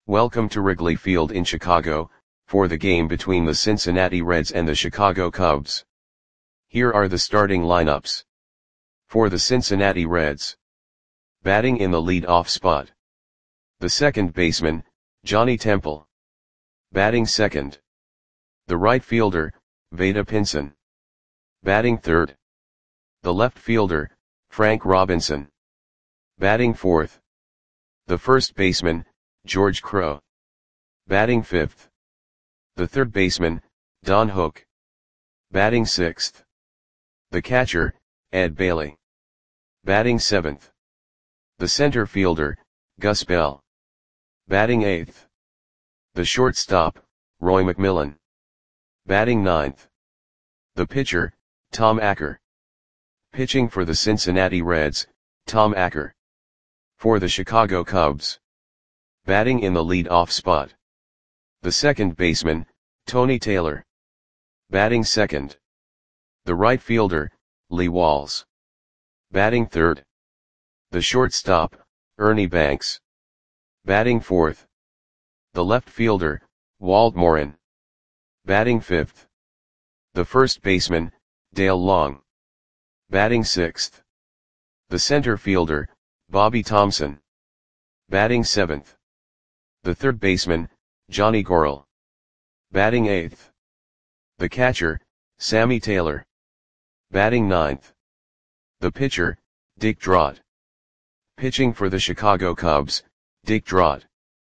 Welcome to Wrigley Field in Chicago, for the game between the Cincinnati Reds and the Chicago Cubs. Here are the starting lineups. For the Cincinnati Reds. Batting in the lead-off spot. The second baseman, Johnny Temple. Batting second. The right fielder, Vada Pinson. Batting third. The left fielder, Frank Robinson. Batting fourth. The first baseman, George Crowe. Batting fifth. The third baseman, Don Hook. Batting sixth. The catcher, Ed Bailey. Batting seventh. The center fielder, Gus Bell. Batting eighth. The shortstop, Roy McMillan. Batting ninth. The pitcher, Tom Acker. Pitching for the Cincinnati Reds, Tom Acker. For the Chicago Cubs. Batting in the lead-off spot. The second baseman, Tony Taylor. Batting second. The right fielder, Lee Walls. Batting third. The shortstop, Ernie Banks. Batting fourth. The left fielder, Walt Morin. Batting fifth. The first baseman, Dale Long. Batting sixth. The center fielder, Bobby Thompson. Batting seventh. The third baseman, Johnny Gorel. Batting eighth. The catcher, Sammy Taylor. Batting ninth. The pitcher, Dick Drott. Pitching for the Chicago Cubs, Dick Drott.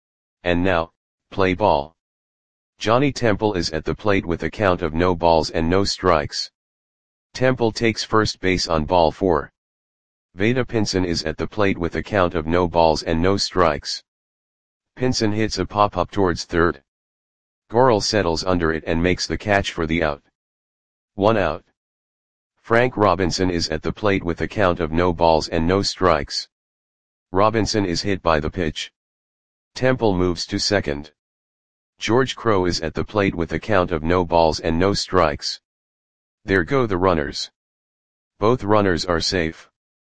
And now, play ball. Johnny Temple is at the plate with a count of no balls and no strikes. Temple takes first base on ball 4. Vada Pinson is at the plate with a count of no balls and no strikes. Pinson hits a pop-up towards third. Gorel settles under it and makes the catch for the out. 1 out. Frank Robinson is at the plate with a count of no balls and no strikes. Robinson is hit by the pitch. Temple moves to second. George Crowe is at the plate with a count of no balls and no strikes. There go the runners. Both runners are safe.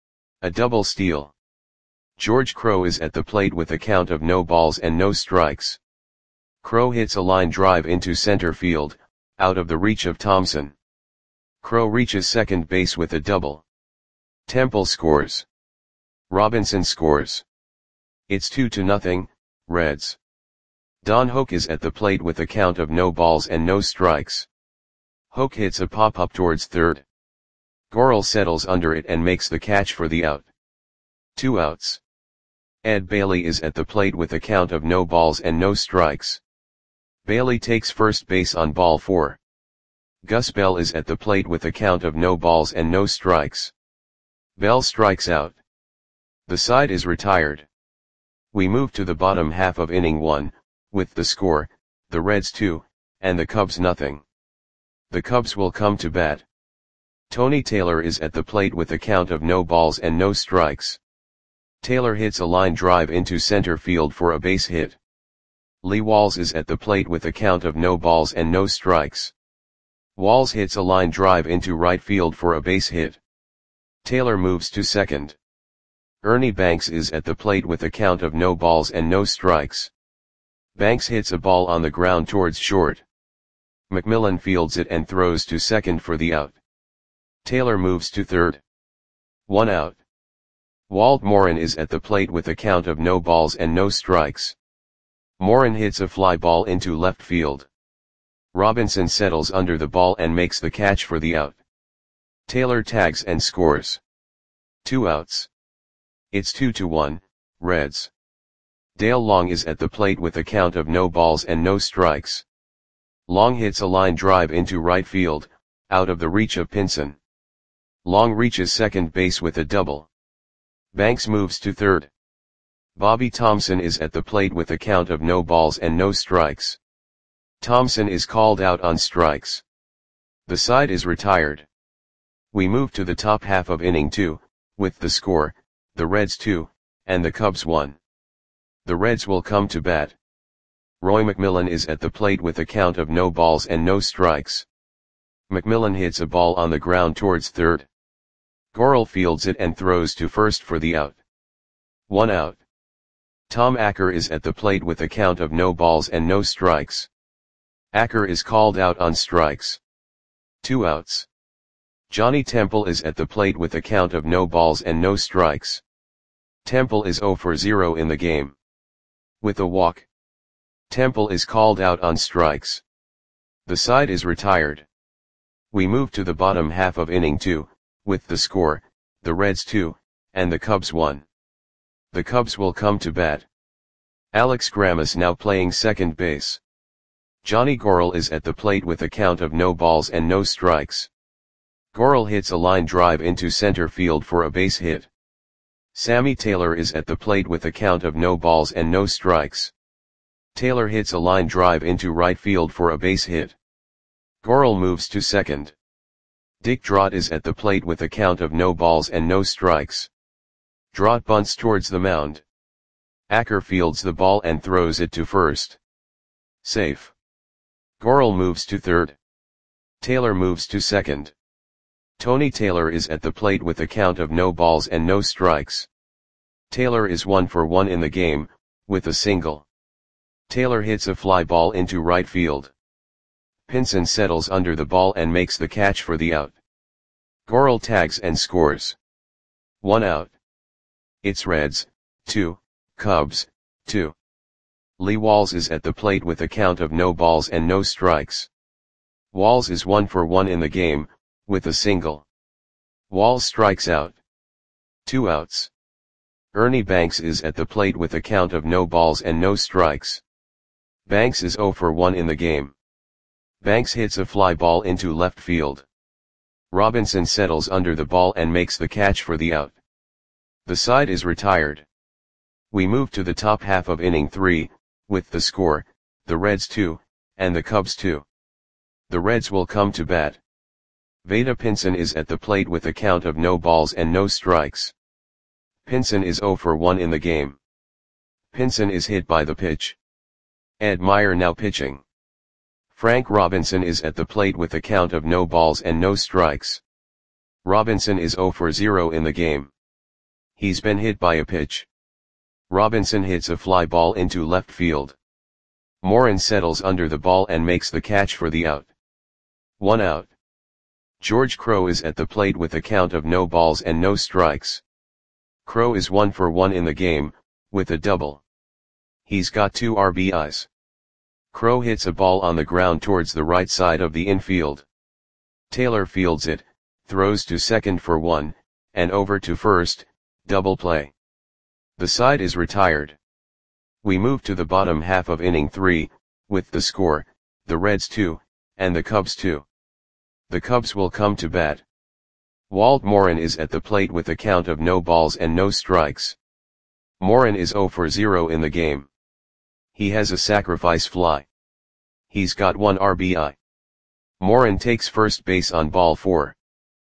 A double steal. George Crowe is at the plate with a count of no balls and no strikes. Crowe hits a line drive into center field, out of the reach of Thompson. Crowe reaches second base with a double. Temple scores. Robinson scores. It's 2-0, Reds. Don Hook is at the plate with a count of no balls and no strikes. Hook hits a pop-up towards third. Gorel settles under it and makes the catch for the out. 2 outs. Ed Bailey is at the plate with a count of no balls and no strikes. Bailey takes first base on ball 4. Gus Bell is at the plate with a count of no balls and no strikes. Bell strikes out. The side is retired. We move to the bottom half of inning 1, with the score, the Reds 2, and the Cubs nothing. The Cubs will come to bat. Tony Taylor is at the plate with a count of no balls and no strikes. Taylor hits a line drive into center field for a base hit. Lee Walls is at the plate with a count of no balls and no strikes. Walls hits a line drive into right field for a base hit. Taylor moves to second. Ernie Banks is at the plate with a count of no balls and no strikes. Banks hits a ball on the ground towards short. McMillan fields it and throws to second for the out. Taylor moves to third. 1 out. Walt Morin is at the plate with a count of no balls and no strikes. Morin hits a fly ball into left field. Robinson settles under the ball and makes the catch for the out. Taylor tags and scores. 2 outs. It's 2-1, Reds. Dale Long is at the plate with a count of no balls and no strikes. Long hits a line drive into right field, out of the reach of Pinson. Long reaches second base with a double. Banks moves to third. Bobby Thompson is at the plate with a count of no balls and no strikes. Thompson is called out on strikes. The side is retired. We move to the top half of inning 2, with the score, the Reds 2, and the Cubs 1. The Reds will come to bat. Roy McMillan is at the plate with a count of no balls and no strikes. McMillan hits a ball on the ground towards third. Gorel fields it and throws to first for the out. 1 out. Tom Acker is at the plate with a count of no balls and no strikes. Acker is called out on strikes. 2 outs. Johnny Temple is at the plate with a count of no balls and no strikes. Temple is 0 for 0 in the game. With a walk, Temple is called out on strikes. The side is retired. We move to the bottom half of inning 2, with the score, the Reds 2, and the Cubs 1. The Cubs will come to bat. Alex Grammas now playing second base. Johnny Gorel is at the plate with a count of no balls and no strikes. Gorel hits a line drive into center field for a base hit. Sammy Taylor is at the plate with a count of no balls and no strikes. Taylor hits a line drive into right field for a base hit. Gorel moves to second. Dick Drott is at the plate with a count of no balls and no strikes. Drott bunts towards the mound. Acker fields the ball and throws it to first. Safe. Gorel moves to third. Taylor moves to second. Tony Taylor is at the plate with a count of no balls and no strikes. Taylor is 1 for 1 in the game, with a single. Taylor hits a fly ball into right field. Pinson settles under the ball and makes the catch for the out. Gorel tags and scores. 1 out. It's Reds, 2, Cubs, 2. Lee Walls is at the plate with a count of no balls and no strikes. Walls is 1 for 1 in the game, with a single. Walls strikes out. 2 outs. Ernie Banks is at the plate with a count of no balls and no strikes. Banks is 0 for 1 in the game. Banks hits a fly ball into left field. Robinson settles under the ball and makes the catch for the out. The side is retired. We move to the top half of inning 3, with the score, the Reds 2, and the Cubs 2. The Reds will come to bat. Vada Pinson is at the plate with a count of no balls and no strikes. Pinson is 0 for 1 in the game. Pinson is hit by the pitch. Ed Meyer now pitching. Frank Robinson is at the plate with a count of no balls and no strikes. Robinson is 0 for 0 in the game. He's been hit by a pitch. Robinson hits a fly ball into left field. Morin settles under the ball and makes the catch for the out. 1 out. George Crowe is at the plate with a count of no balls and no strikes. Crowe is 1 for 1 in the game, with a double. He's got 2 RBIs. Crowe hits a ball on the ground towards the right side of the infield. Taylor fields it, throws to second for 1, and over to first, double play. The side is retired. We move to the bottom half of inning 3, with the score, the Reds 2, and the Cubs 2. The Cubs will come to bat. Walt Morin is at the plate with a count of no balls and no strikes. Morin is 0 for 0 in the game. He has a sacrifice fly. He's got 1 RBI. Morin takes first base on ball 4.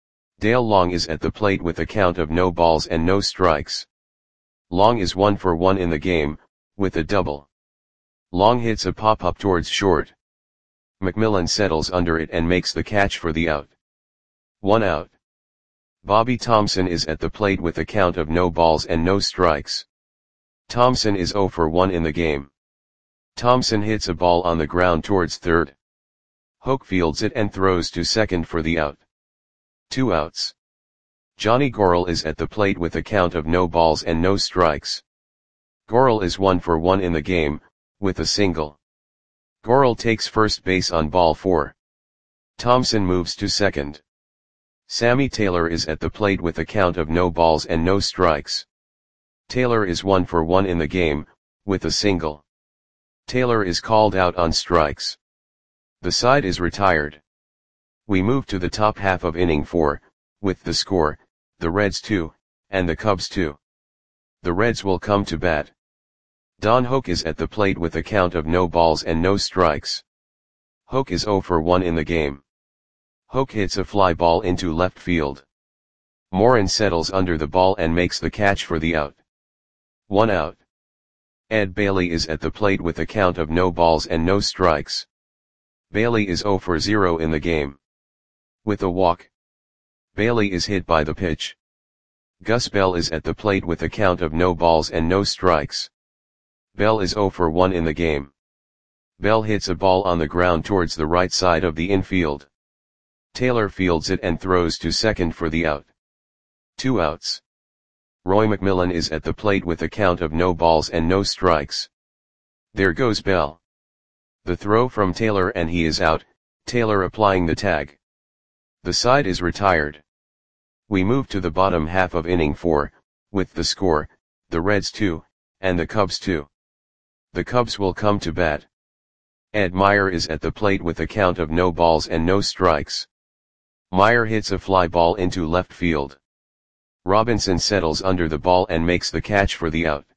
Dale Long is at the plate with a count of no balls and no strikes. Long is 1 for 1 in the game, with a double. Long hits a pop-up towards short. McMillan settles under it and makes the catch for the out. 1 out. Bobby Thompson is at the plate with a count of no balls and no strikes. Thompson is 0 for 1 in the game. Thompson hits a ball on the ground towards third. Hoke fields it and throws to second for the out. 2 outs. Johnny Gorel is at the plate with a count of no balls and no strikes. Gorel is 1 for 1 in the game, with a single. Gorel takes first base on ball 4. Thompson moves to second. Sammy Taylor is at the plate with a count of no balls and no strikes. Taylor is 1 for 1 in the game, with a single. Taylor is called out on strikes. The side is retired. We move to the top half of inning 4, with the score, the Reds 2, and the Cubs 2. The Reds will come to bat. Don Hoke is at the plate with a count of no balls and no strikes. Hoke is 0 for 1 in the game. Hoke hits a fly ball into left field. Morin settles under the ball and makes the catch for the out. 1 out. Ed Bailey is at the plate with a count of no balls and no strikes. Bailey is 0 for 0 in the game. With a walk, Bailey is hit by the pitch. Gus Bell is at the plate with a count of no balls and no strikes. Bell is 0 for 1 in the game. Bell hits a ball on the ground towards the right side of the infield. Taylor fields it and throws to second for the out. 2 outs. Roy McMillan is at the plate with a count of no balls and no strikes. There goes Bell. The throw from Taylor and he is out, Taylor applying the tag. The side is retired. We move to the bottom half of inning 4, with the score, the Reds 2, and the Cubs 2. The Cubs will come to bat. Ed Meyer is at the plate with a count of no balls and no strikes. Meyer hits a fly ball into left field. Robinson settles under the ball and makes the catch for the out.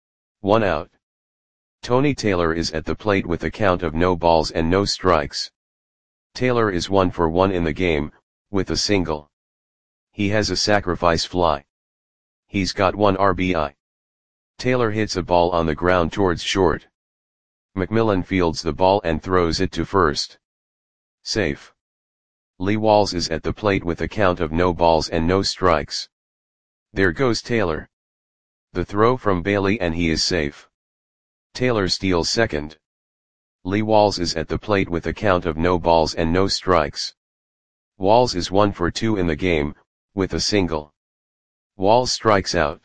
1 out. Tony Taylor is at the plate with a count of no balls and no strikes. Taylor is 1 for 1 in the game, with a single. He has a sacrifice fly. He's got 1 RBI. Taylor hits a ball on the ground towards short. McMillan fields the ball and throws it to first. Safe. Lee Walls is at the plate with a count of no balls and no strikes. There goes Taylor. The throw from Bailey and he is safe. Taylor steals second. Lee Walls is at the plate with a count of no balls and no strikes. Walls is 1 for 2 in the game, with a single. Walls strikes out.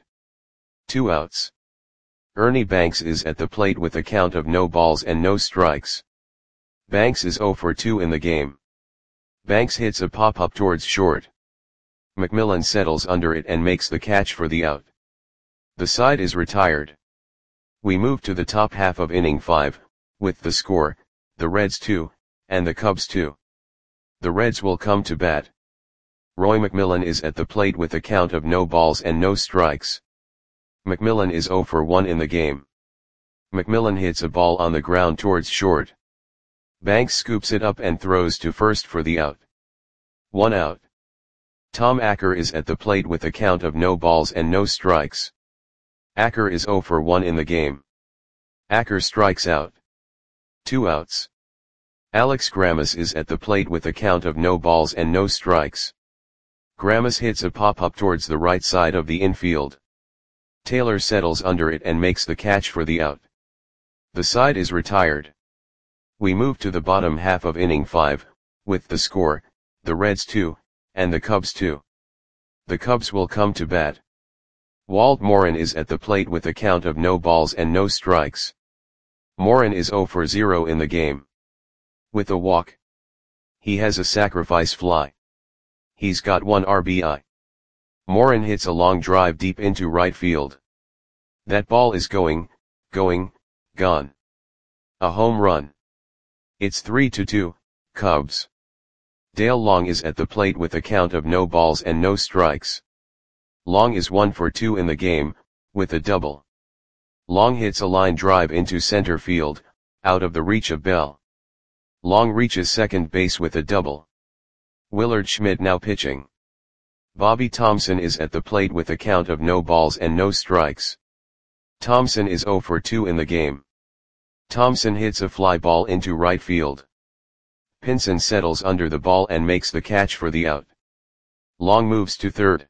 2 outs. Ernie Banks is at the plate with a count of no balls and no strikes. Banks is 0 for 2 in the game. Banks hits a pop-up towards short. McMillan settles under it and makes the catch for the out. The side is retired. We move to the top half of inning 5, with the score, the Reds 2, and the Cubs 2. The Reds will come to bat. Roy McMillan is at the plate with a count of no balls and no strikes. McMillan is 0 for 1 in the game. McMillan hits a ball on the ground towards short. Banks scoops it up and throws to first for the out. 1 out. Tom Acker is at the plate with a count of no balls and no strikes. Acker is 0 for 1 in the game. Acker strikes out. 2 outs. Alex Grammas is at the plate with a count of no balls and no strikes. Grammas hits a pop-up towards the right side of the infield. Taylor settles under it and makes the catch for the out. The side is retired. We move to the bottom half of inning 5, with the score, the Reds 2, and the Cubs 2. The Cubs will come to bat. Walt Morin is at the plate with a count of no balls and no strikes. Morin is 0 for 0 in the game. With a walk. He has a sacrifice fly. He's got 1 RBI. Morin hits a long drive deep into right field. That ball is going, gone. A home run. It's 3-2, Cubs. Dale Long is at the plate with a count of no balls and no strikes. Long is 1 for 2 in the game, with a double. Long hits a line drive into center field, out of the reach of Bell. Long reaches second base with a double. Willard Schmidt now pitching. Bobby Thompson is at the plate with a count of no balls and no strikes. Thompson is 0 for 2 in the game. Thompson hits a fly ball into right field. Pinson settles under the ball and makes the catch for the out. Long moves to third.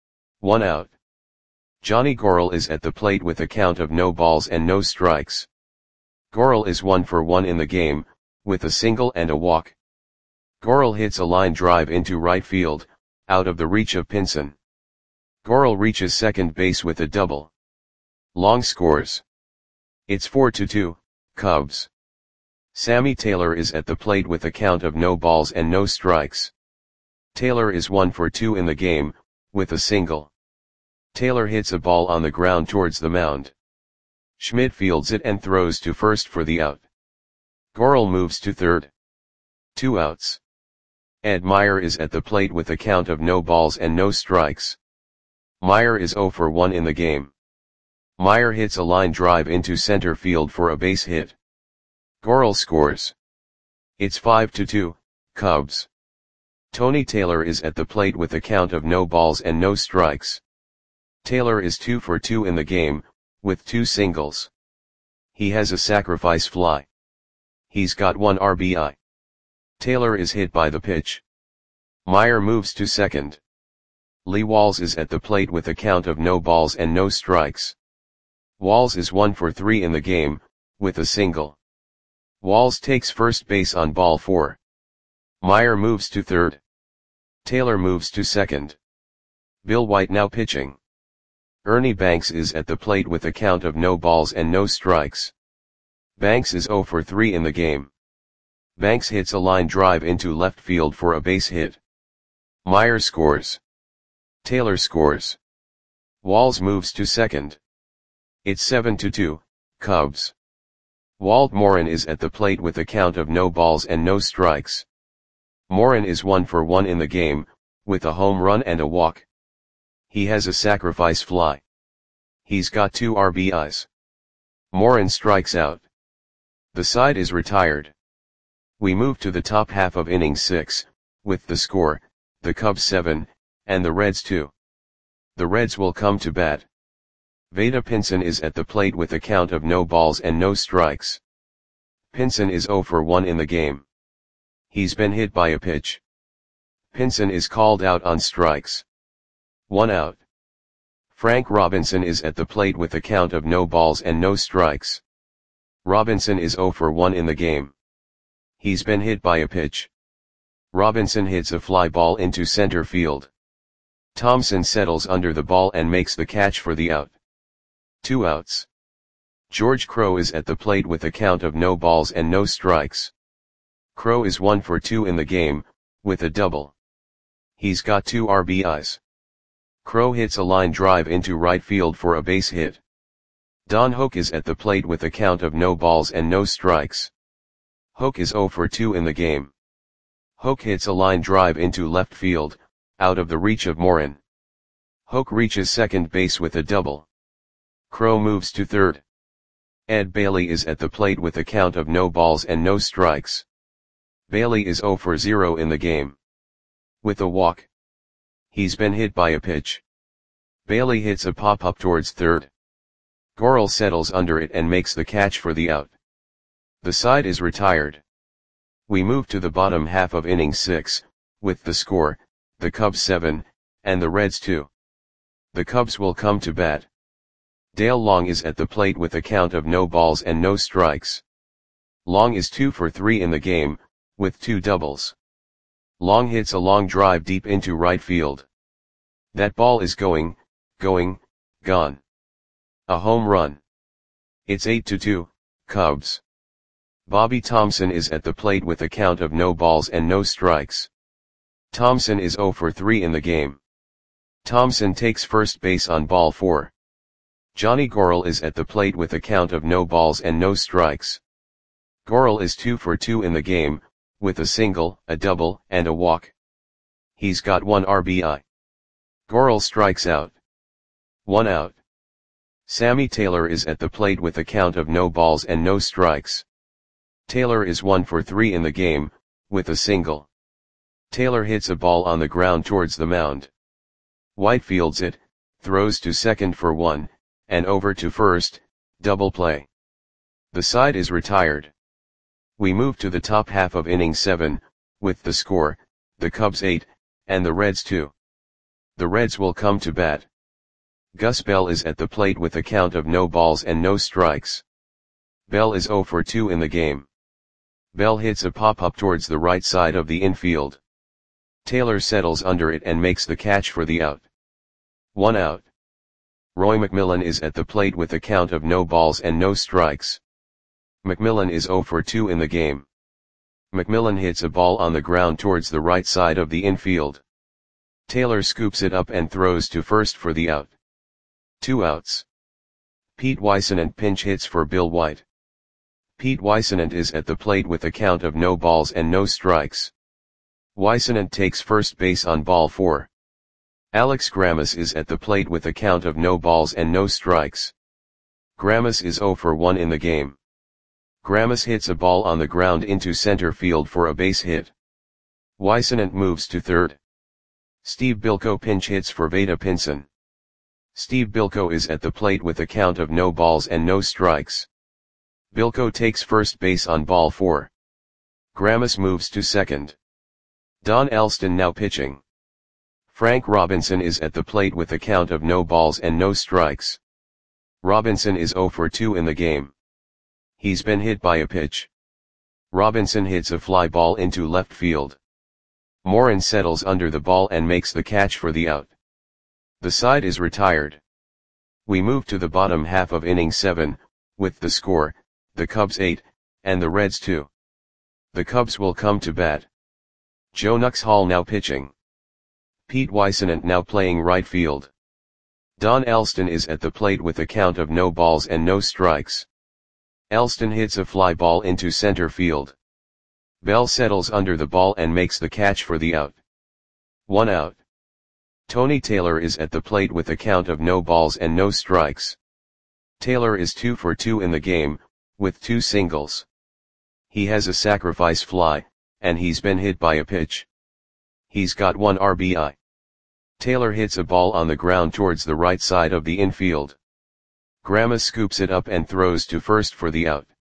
1 out. Johnny Gorel is at the plate with a count of no balls and no strikes. Gorel is 1 for 1 in the game, with a single and a walk. Gorel hits a line drive into right field, out of the reach of Pinson. Gorel reaches second base with a double. Long scores. It's 4-2, Cubs. Sammy Taylor is at the plate with a count of no balls and no strikes. Taylor is 1 for 2 in the game, with a single. Taylor hits a ball on the ground towards the mound. Schmidt fields it and throws to first for the out. Gorel moves to third. 2 outs. Ed Meyer is at the plate with a count of no balls and no strikes. Meyer is 0 for 1 in the game. Meyer hits a line drive into center field for a base hit. Gorel scores. It's 5-2, Cubs. Tony Taylor is at the plate with a count of no balls and no strikes. Taylor is 2 for 2 in the game, with 2 singles. He has a sacrifice fly. He's got 1 RBI. Taylor is hit by the pitch. Meyer moves to second. Lee Walls is at the plate with a count of no balls and no strikes. Walls is 1 for 3 in the game, with a single. Walls takes first base on ball 4. Meyer moves to third. Taylor moves to second. Bill White now pitching. Ernie Banks is at the plate with a count of no balls and no strikes. Banks is 0 for 3 in the game. Banks hits a line drive into left field for a base hit. Meyer scores. Taylor scores. Walls moves to second. It's 7-2, Cubs. Walt Morin is at the plate with a count of no balls and no strikes. Morin is 1 for 1 in the game, with a home run and a walk. He has a sacrifice fly. He's got 2 RBIs. Morin strikes out. The side is retired. We move to the top half of inning 6, with the score, the Cubs 7, and the Reds 2. The Reds will come to bat. Vada Pinson is at the plate with a count of no balls and no strikes. Pinson is 0 for 1 in the game. He's been hit by a pitch. Pinson is called out on strikes. 1 out. Frank Robinson is at the plate with a count of no balls and no strikes. Robinson is 0 for 1 in the game. He's been hit by a pitch. Robinson hits a fly ball into center field. Thompson settles under the ball and makes the catch for the out. 2 outs. George Crowe is at the plate with a count of no balls and no strikes. Crowe is 1 for 2 in the game, with a double. He's got 2 RBIs. Crowe hits a line drive into right field for a base hit. Don Hoak is at the plate with a count of no balls and no strikes. Hoak is 0 for 2 in the game. Hoak hits a line drive into left field, out of the reach of Morin. Hoak reaches second base with a double. Crowe moves to third. Ed Bailey is at the plate with a count of no balls and no strikes. Bailey is 0 for 0 in the game. With a walk. He's been hit by a pitch. Bailey hits a pop-up towards third. Gorel settles under it and makes the catch for the out. The side is retired. We move to the bottom half of inning 6, with the score, the Cubs 7, and the Reds 2. The Cubs will come to bat. Dale Long is at the plate with a count of no balls and no strikes. Long is 2 for 3 in the game, with 2 doubles. Long hits a long drive deep into right field. That ball is going, gone. A home run. It's 8-2, Cubs. Bobby Thompson is at the plate with a count of no balls and no strikes. Thompson is 0 for 3 in the game. Thompson takes first base on ball 4. Johnny Gorel is at the plate with a count of no balls and no strikes. Gorel is 2 for 2 in the game, with a single, a double, and a walk. He's got 1 RBI. Gorel strikes out. 1 out. Sammy Taylor is at the plate with a count of no balls and no strikes. Taylor is 1 for 3 in the game, with a single. Taylor hits a ball on the ground towards the mound. White fields it, throws to second for 1, and over to first, double play. The side is retired. We move to the top half of inning 7, with the score, the Cubs 8, and the Reds 2. The Reds will come to bat. Gus Bell is at the plate with a count of no balls and no strikes. Bell is 0 for 2 in the game. Bell hits a pop-up towards the right side of the infield. Taylor settles under it and makes the catch for the out. 1 out. Roy McMillan is at the plate with a count of no balls and no strikes. McMillan is 0 for 2 in the game. McMillan hits a ball on the ground towards the right side of the infield. Taylor scoops it up and throws to first for the out. 2 outs. Pete Weissenant pinch hits for Bill White. Pete Weissenant is at the plate with a count of no balls and no strikes. Weissenant takes first base on ball 4. Alex Grammas is at the plate with a count of no balls and no strikes. Grammas is 0 for 1 in the game. Grammas hits a ball on the ground into center field for a base hit. Weissenant moves to third. Steve Bilko pinch hits for Vada Pinson. Steve Bilko is at the plate with a count of no balls and no strikes. Bilko takes first base on ball 4. Grammas moves to second. Don Elston now pitching. Frank Robinson is at the plate with a count of no balls and no strikes. Robinson is 0 for 2 in the game. He's been hit by a pitch. Robinson hits a fly ball into left field. Morin settles under the ball and makes the catch for the out. The side is retired. We move to the bottom half of inning 7, with the score, the Cubs 8, and the Reds 2. The Cubs will come to bat. Joe Nuxhall now pitching. Pete Weissenant now playing right field. Don Elston is at the plate with a count of no balls and no strikes. Elston hits a fly ball into center field. Bell settles under the ball and makes the catch for the out. 1 out. Tony Taylor is at the plate with a count of no balls and no strikes. Taylor is 2 for 2 in the game, with 2 singles. He has a sacrifice fly, and he's been hit by a pitch. He's got 1 RBI. Taylor hits a ball on the ground towards the right side of the infield. Grammas scoops it up and throws to first for the out.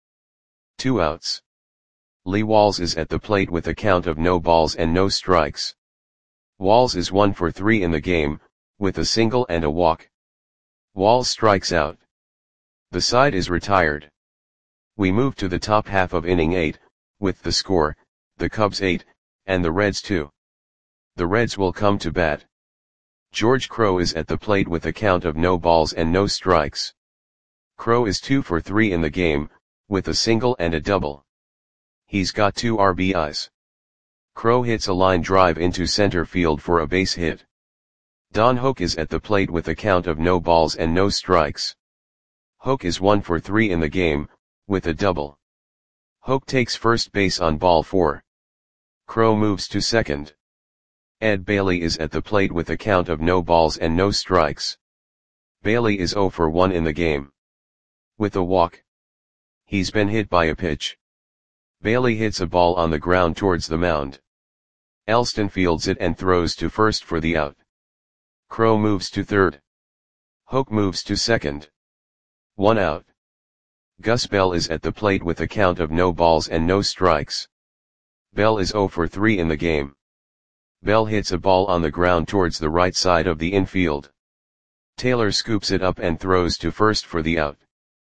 2 outs. Lee Walls is at the plate with a count of no balls and no strikes. Walls is 1 for 3 in the game, with a single and a walk. Walls strikes out. The side is retired. We move to the top half of inning 8, with the score, the Cubs 8, and the Reds 2. The Reds will come to bat. George Crowe is at the plate with a count of no balls and no strikes. Crowe is 2 for 3 in the game, with a single and a double. He's got 2 RBIs. Crowe hits a line drive into center field for a base hit. Don Hoak is at the plate with a count of no balls and no strikes. Hoak is 1 for 3 in the game, with a double. Hoak takes first base on ball 4. Crowe moves to second. Ed Bailey is at the plate with a count of no balls and no strikes. Bailey is 0 for 1 in the game. With a walk. He's been hit by a pitch. Bailey hits a ball on the ground towards the mound. Elston fields it and throws to first for the out. Crowe moves to third. Hoak moves to second. 1 out. Gus Bell is at the plate with a count of no balls and no strikes. Bell is 0 for 3 in the game. Bell hits a ball on the ground towards the right side of the infield. Taylor scoops it up and throws to first for the out.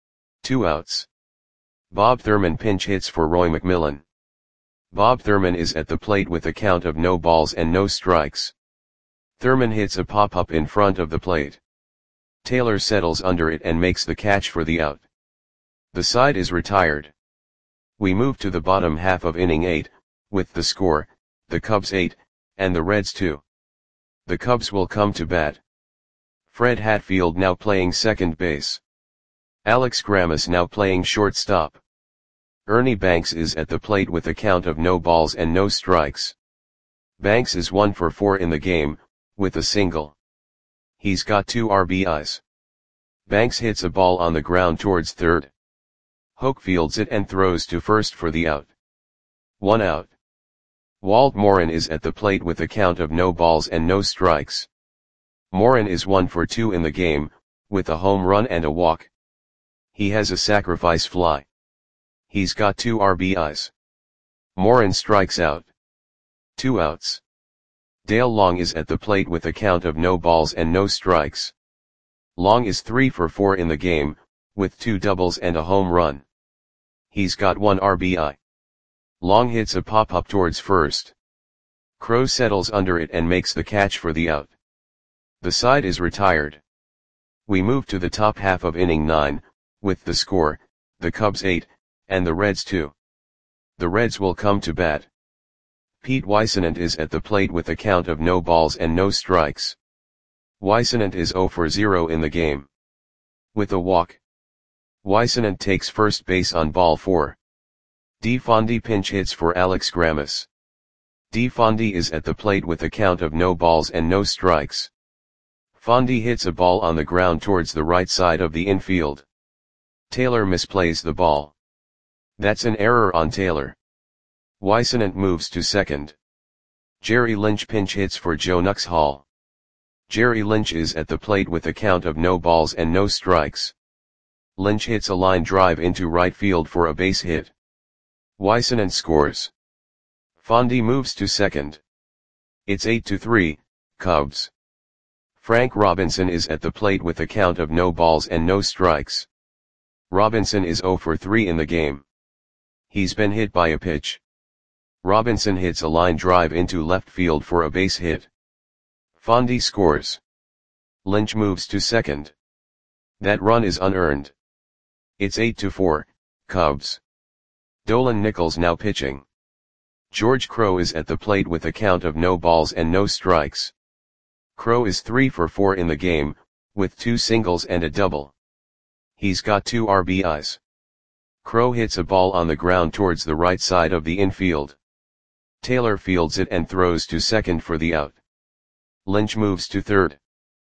2 outs. Bob Thurman pinch hits for Roy McMillan. Bob Thurman is at the plate with a count of no balls and no strikes. Thurman hits a pop-up in front of the plate. Taylor settles under it and makes the catch for the out. The side is retired. We move to the bottom half of inning 8, with the score, the Cubs 8, and the Reds 2. The Cubs will come to bat. Fred Hatfield now playing second base. Alex Grammas now playing shortstop. Ernie Banks is at the plate with a count of no balls and no strikes. Banks is 1 for 4 in the game, with a single. He's got 2 RBIs. Banks hits a ball on the ground towards third. Hoak fields it and throws to first for the out. 1 out. Walt Morin is at the plate with a count of no balls and no strikes. Morin is 1 for 2 in the game, with a home run and a walk. He has a sacrifice fly. He's got 2 RBIs. Morin strikes out. 2 outs. Dale Long is at the plate with a count of no balls and no strikes. Long is 3 for 4 in the game, with 2 doubles and a home run. He's got 1 RBI. Long hits a pop-up towards first. Crowe settles under it and makes the catch for the out. The side is retired. We move to the top half of inning 9, with the score, the Cubs 8, and the Reds 2. The Reds will come to bat. Pete Weissenant is at the plate with a count of no balls and no strikes. Weissenant is 0 for 0 in the game. With a walk. Weissenant takes first base on ball 4. DeFondy pinch hits for Alex Grammas. DeFondy is at the plate with a count of no balls and no strikes. Fondy hits a ball on the ground towards the right side of the infield. Taylor misplays the ball. That's an error on Taylor. Weissenant moves to second. Jerry Lynch pinch hits for Joe Nuxhall. Jerry Lynch is at the plate with a count of no balls and no strikes. Lynch hits a line drive into right field for a base hit. Weissenant scores. Fondy moves to second. It's 8-3, Cubs. Frank Robinson is at the plate with a count of no balls and no strikes. Robinson is 0 for 3 in the game. He's been hit by a pitch. Robinson hits a line drive into left field for a base hit. Fondy scores. Lynch moves to second. That run is unearned. It's 8-4, Cubs. Dolan Nichols now pitching. George Crowe is at the plate with a count of no balls and no strikes. Crowe is 3 for 4 in the game, with 2 singles and a double. He's got 2 RBIs. Crowe hits a ball on the ground towards the right side of the infield. Taylor fields it and throws to second for the out. Lynch moves to third.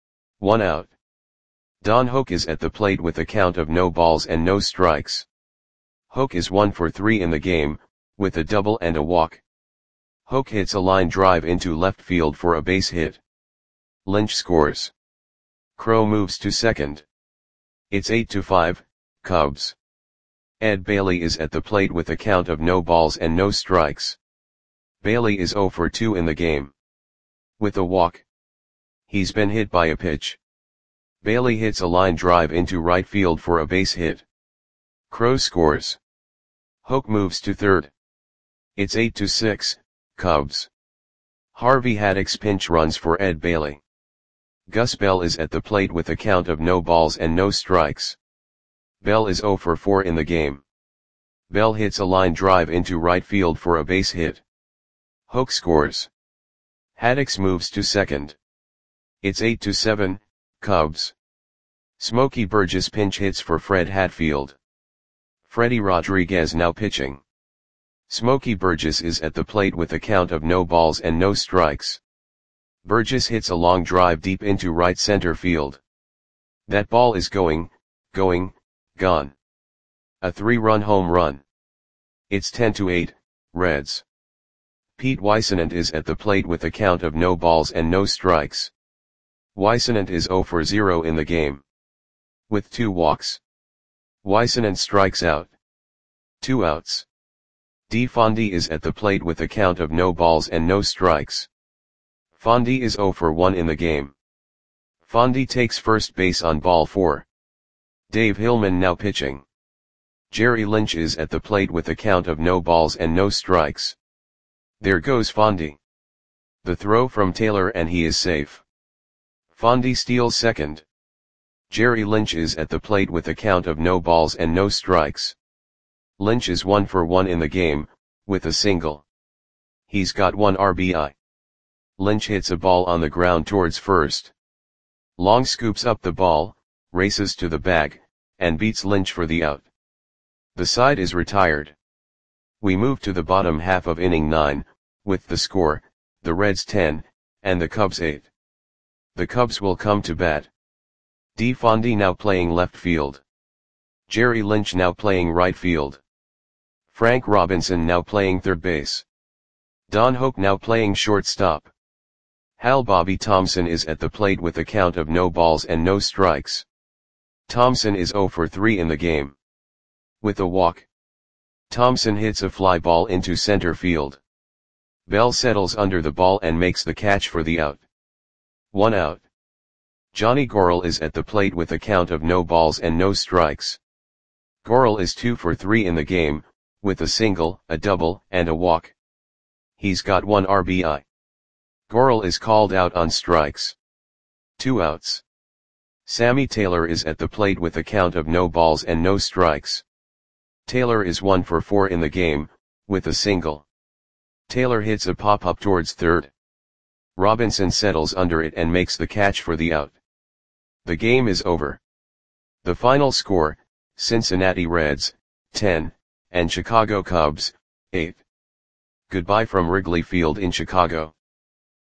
1 out. Don Hoak is at the plate with a count of no balls and no strikes. Hoak is 1 for 3 in the game, with a double and a walk. Hoak hits a line drive into left field for a base hit. Lynch scores. Crowe moves to second. It's 8-5, Cubs. Ed Bailey is at the plate with a count of no balls and no strikes. Bailey is 0 for 2 in the game. With a walk. He's been hit by a pitch. Bailey hits a line drive into right field for a base hit. Crowe scores. Hoak moves to third. It's 8-6, Cubs. Harvey Haddix pinch runs for Ed Bailey. Gus Bell is at the plate with a count of no balls and no strikes. Bell is 0 for 4 in the game. Bell hits a line drive into right field for a base hit. Hoak scores. Haddix moves to second. It's 8-7, Cubs. Smokey Burgess pinch hits for Fred Hatfield. Freddie Rodriguez now pitching. Smokey Burgess is at the plate with a count of no balls and no strikes. Burgess hits a long drive deep into right center field. That ball is gone. A 3-run home run. It's 10-8, Reds. Pete Weissenant is at the plate with a count of no balls and no strikes. Weissenant is 0 for 0 in the game. With 2 walks. Weissenant strikes out. 2 outs. D. Fondy is at the plate with a count of no balls and no strikes. Fondy is 0 for 1 in the game. Fondy takes first base on ball 4. Dave Hillman now pitching. Jerry Lynch is at the plate with a count of no balls and no strikes. There goes Fondy. The throw from Taylor and he is safe. Fondy steals second. Jerry Lynch is at the plate with a count of no balls and no strikes. Lynch is 1 for 1 in the game, with a single. He's got 1 RBI. Lynch hits a ball on the ground towards first. Long scoops up the ball, races to the bag, and beats Lynch for the out. The side is retired. We move to the bottom half of inning 9, with the score, the Reds 10, and the Cubs 8. The Cubs will come to bat. D. Fondy now playing left field. Jerry Lynch now playing right field. Frank Robinson now playing third base. Don Hoak now playing shortstop. Hal Bobby Thompson is at the plate with a count of no balls and no strikes. Thompson is 0 for 3 in the game. With a walk. Thompson hits a fly ball into center field. Bell settles under the ball and makes the catch for the out. 1 out. Johnny Gorel is at the plate with a count of no balls and no strikes. Gorel is 2 for 3 in the game, with a single, a double, and a walk. He's got 1 RBI. Gorel is called out on strikes. 2 outs. Sammy Taylor is at the plate with a count of no balls and no strikes. Taylor is 1 for 4 in the game, with a single. Taylor hits a pop-up towards third. Robinson settles under it and makes the catch for the out. The game is over. The final score, Cincinnati Reds, 10, and Chicago Cubs, 8. Goodbye from Wrigley Field in Chicago.